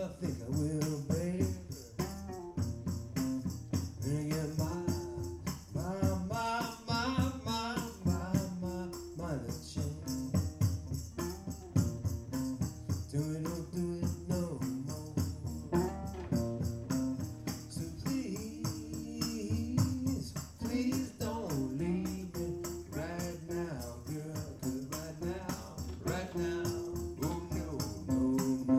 think I will, babe. And get my little change. Don't do it no more. So please don't leave me right now, girl. 'Cause right now, oh no, no, no.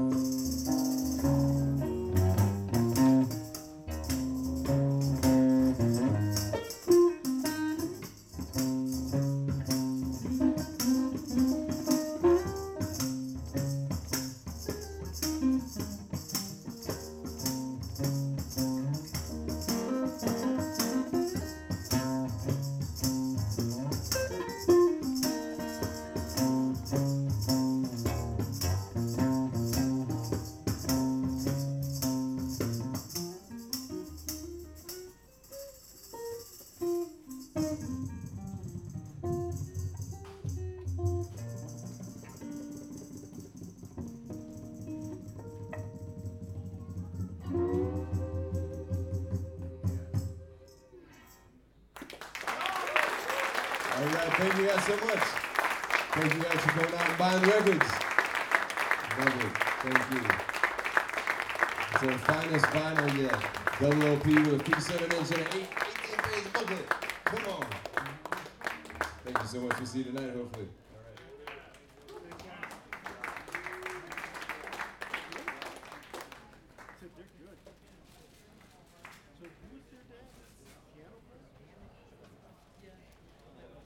All right, thank you guys so much. Thank you guys for coming out and buying records. Love it. Thank you. It's our finest vinyl yet. Double LP with a piece center inch and an 18-page booklet. Come on. Thank you so much. We'll see you tonight, hopefully.